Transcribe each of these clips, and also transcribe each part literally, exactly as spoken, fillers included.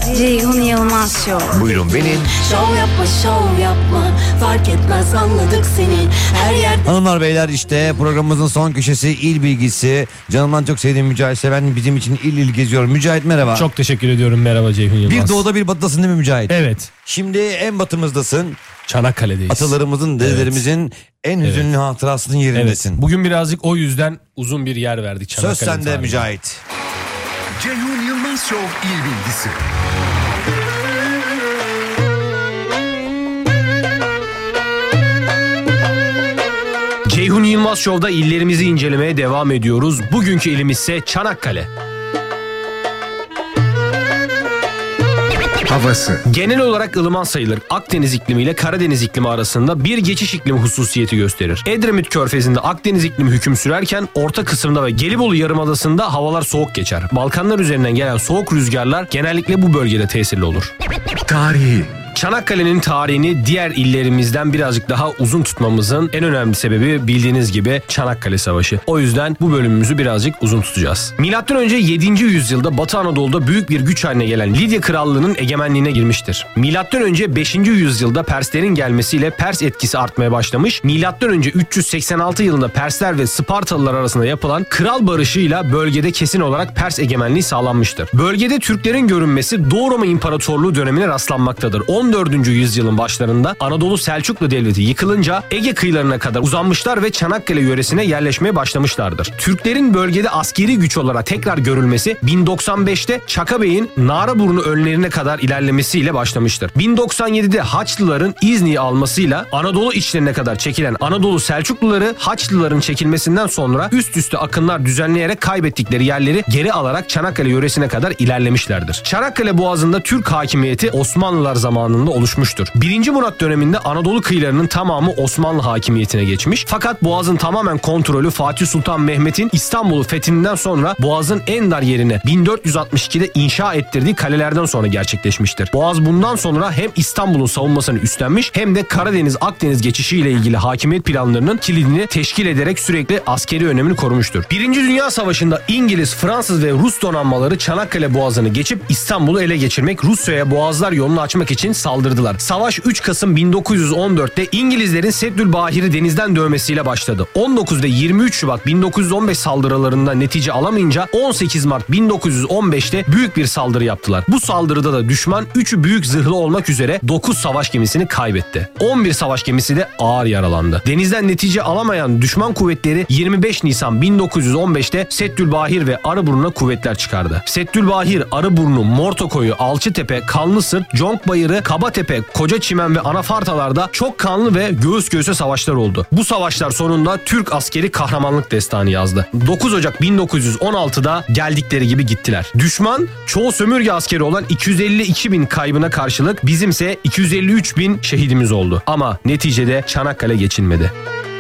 Ceyhun Yılmaz Show. Buyurun benim. Şov yapma şov yapma, fark etmez anladık seni her yerde. Hanımlar beyler, işte programımızın son köşesi il bilgisi. Canımdan çok sevdiğim Mücahit Seven bizim için il il geziyor. Mücahit merhaba. Çok teşekkür ediyorum, merhaba Ceyhun Yılmaz. Bir doğuda bir batıdasın değil mi Mücahit? Evet. Şimdi en batımızdasın. Çanakkale'deyiz. Atalarımızın, dedelerimizin evet. en hüzünlü evet. hatırasının yerindesin. Evet. Bugün birazcık o yüzden uzun bir yer verdik Çanakkale. Söz sende tarihine. Mücahit. Ceyhun Yılmaz Show il bilgisi. Ceyhun Yılmaz Show'da illerimizi incelemeye devam ediyoruz. Bugünkü ilimiz ise Çanakkale. Havası. Genel olarak ılıman sayılır. Akdeniz iklimi ile Karadeniz iklimi arasında bir geçiş iklimi hususiyeti gösterir. Edremit Körfezi'nde Akdeniz iklimi hüküm sürerken orta kısımda ve Gelibolu Yarımadası'nda havalar soğuk geçer. Balkanlar üzerinden gelen soğuk rüzgarlar genellikle bu bölgede tesirli olur. Tarihi. Çanakkale'nin tarihini diğer illerimizden birazcık daha uzun tutmamızın en önemli sebebi bildiğiniz gibi Çanakkale Savaşı. O yüzden bu bölümümüzü birazcık uzun tutacağız. Milattan önce yedinci yüzyılda Batı Anadolu'da büyük bir güç haline gelen Lidya Krallığı'nın egemenliğine girmiştir. Milattan önce beşinci yüzyılda Perslerin gelmesiyle Pers etkisi artmaya başlamış. Milattan önce üç yüz seksen altı yılında Persler ve Spartalılar arasında yapılan Kral Barışı'yla bölgede kesin olarak Pers egemenliği sağlanmıştır. Bölgede Türklerin görünmesi Doğu Roma İmparatorluğu dönemine rastlanmaktadır. on dördüncü yüzyılın başlarında Anadolu Selçuklu Devleti yıkılınca Ege kıyılarına kadar uzanmışlar ve Çanakkale yöresine yerleşmeye başlamışlardır. Türklerin bölgede askeri güç olarak tekrar görülmesi bin doksan beşte Çaka Bey'in Naraburnu önlerine kadar ilerlemesiyle başlamıştır. bin doksan yedide Haçlıların İzni'yi almasıyla Anadolu içlerine kadar çekilen Anadolu Selçukluları Haçlıların çekilmesinden sonra üst üste akınlar düzenleyerek kaybettikleri yerleri geri alarak Çanakkale yöresine kadar ilerlemişlerdir. Çanakkale Boğazı'nda Türk hakimiyeti Osmanlılar zamanında oluşmuştur. birinci Murat döneminde Anadolu kıyılarının tamamı Osmanlı hakimiyetine geçmiş. Fakat Boğaz'ın tamamen kontrolü Fatih Sultan Mehmet'in İstanbul'u fethinden sonra Boğaz'ın en dar yerine bin dört yüz altmış ikide inşa ettirdiği kalelerden sonra gerçekleşmiştir. Boğaz bundan sonra hem İstanbul'un savunmasını üstlenmiş hem de Karadeniz-Akdeniz geçişiyle ilgili hakimiyet planlarının kilidini teşkil ederek sürekli askeri önemini korumuştur. Birinci Dünya Savaşı'nda İngiliz, Fransız ve Rus donanmaları Çanakkale Boğazı'nı geçip İstanbul'u ele geçirmek, Rusya'ya Boğazlar yolunu açmak için saldırdılar. Savaş üç Kasım bin dokuz yüz on dörtte İngilizlerin Seddülbahir'i denizden dövmesiyle başladı. on dokuz ve yirmi üç Şubat bin dokuz yüz on beş saldırılarında netice alamayınca on sekiz Mart bin dokuz yüz on beşte büyük bir saldırı yaptılar. Bu saldırıda da düşman üçü büyük zırhlı olmak üzere dokuz savaş gemisini kaybetti. on bir savaş gemisi de ağır yaralandı. Denizden netice alamayan düşman kuvvetleri yirmi beş Nisan bin dokuz yüz on beşte Seddülbahir ve Arıburnu'na kuvvetler çıkardı. Seddülbahir, Arıburnu, Mortokoyu, Alçıtepe, Kanlısırt, Conkbayırı, Kabatepe, Kocaçimen ve Anafartalar'da çok kanlı ve göğüs göğüse savaşlar oldu. Bu savaşlar sonunda Türk askeri kahramanlık destanı yazdı. dokuz Ocak bin dokuz yüz on altıda geldikleri gibi gittiler. Düşman çoğu sömürge askeri olan iki yüz elli iki bin kaybına karşılık bizimse iki yüz elli üç bin şehidimiz oldu. Ama neticede Çanakkale geçilmedi.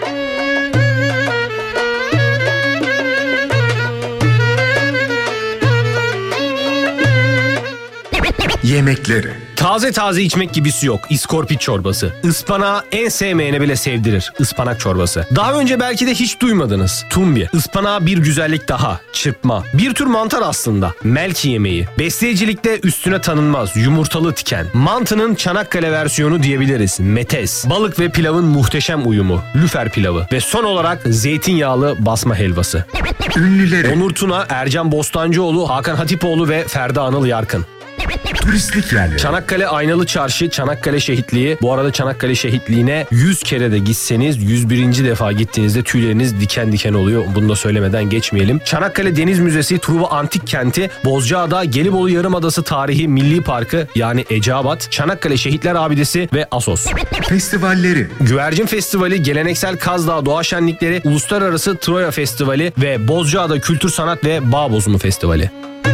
Yemekleri. Taze taze içmek gibisi yok. İskorpit çorbası. Ispanağı en sevmeyene bile sevdirir. Ispanak çorbası. Daha önce belki de hiç duymadınız. Tumbi. Ispanağı bir güzellik daha. Çırpma. Bir tür mantar aslında. Melki yemeği. Besleyicilikte üstüne tanınmaz. Yumurtalı tiken. Mantının Çanakkale versiyonu diyebiliriz. Metes. Balık ve pilavın muhteşem uyumu. Lüfer pilavı. Ve son olarak zeytinyağlı basma helvası. Ünlüleri. Onur Tuna, Ercan Bostancıoğlu, Hakan Hatipoğlu ve Ferda Anıl Yarkın. Turistik yerleri. Çanakkale Aynalı Çarşı, Çanakkale Şehitliği. Bu arada Çanakkale Şehitliği'ne yüz kere de gitseniz yüz birinci defa gittiğinizde tüyleriniz diken diken oluyor. Bunu da söylemeden geçmeyelim. Çanakkale Deniz Müzesi, Truva Antik Kenti, Bozcaada, Gelibolu Yarımadası Tarihi Milli Parkı yani Eceabat, Çanakkale Şehitler Abidesi ve Assos. Festivalleri. Güvercin Festivali, Geleneksel Kaz Dağı Doğa Şenlikleri, Uluslararası Troya Festivali ve Bozcaada Kültür Sanat ve Bağ Bozumu Festivali.